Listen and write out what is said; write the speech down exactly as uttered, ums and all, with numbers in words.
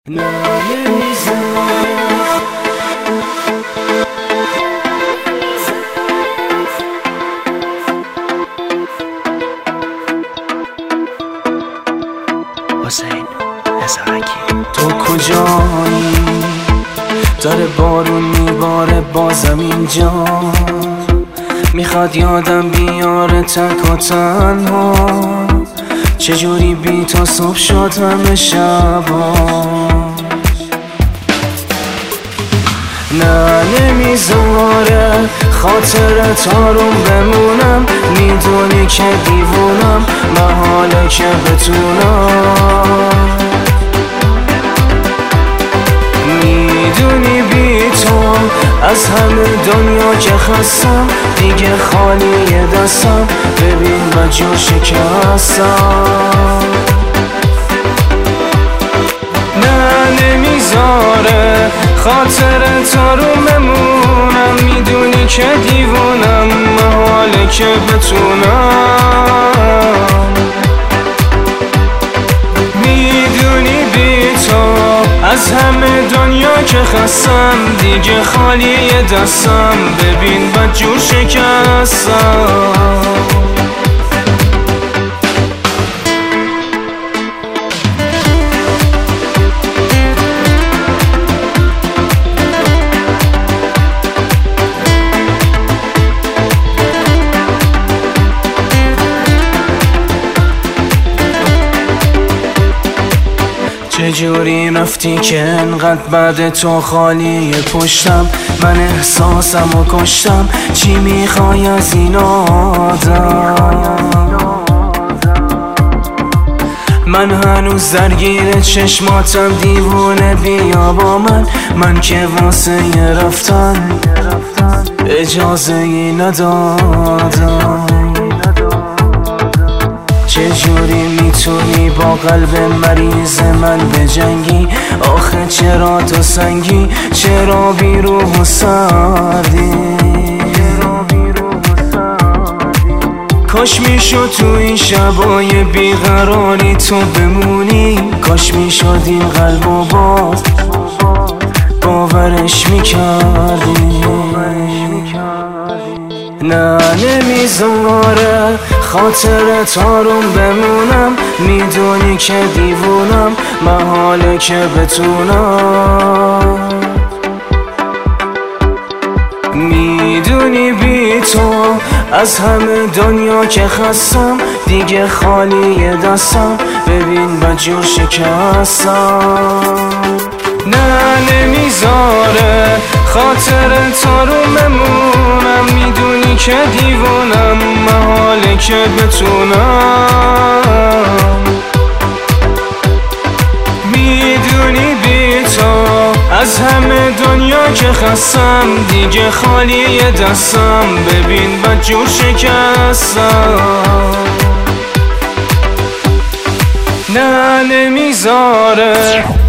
نه نمیذاره حسین هزارکی تو کجایی؟ داره بارون میباره بازم اینجا، میخواد یادم بیاره تک و تنها. چجوری بی تو صبح شد همه شبا؟ نه نمیذاره خاطرت آروم بمونم، میدونی که دیوونم، محاله که بتونم. میدونی بی تو از همه دنیا که خستم، دیگه خالی دستم، ببین بجا شکستم. نه نمیذاره خاطرت آروم بمونم، میدونی که دیوونم، محاله که بتونم. میدونی بی تو از همه دنیا که خستم، دیگه خالی دستم، ببین بدجور شکستم. چجوری رفتی که انقدر بعد تو خالی پشتم؟ من احساسم و کشتم، چی میخوای از این آدم؟ من هنوز درگیر چشماتم، دیوونه بیا با من، من که واسه رفتن اجازه ای ندادم. چجوری میتونی با قلب مریض من بجنگی؟ آخه چرا تو سنگی؟ چرا بی روح و سردی؟ کاش میشد تو این شبای بیقراری تو بمونی، کاش میشد این قلب و باز باورش میکردی. نه نمیذاره خاطرت آروم بمونم، میدونی که دیوونم، محاله که بتونم. میدونی بی تو از همه دنیا که خستم، دیگه خالی دستم، ببین بدجور شکستم. نه نمیذاره خاطرت آروم بمونم، میدونی که دیوونم، محاله که بتونم. میدونی بی تو از همه دنیا که خستم، دیگه خالی دستم، ببین بدجور شکستم. نه نمیذاره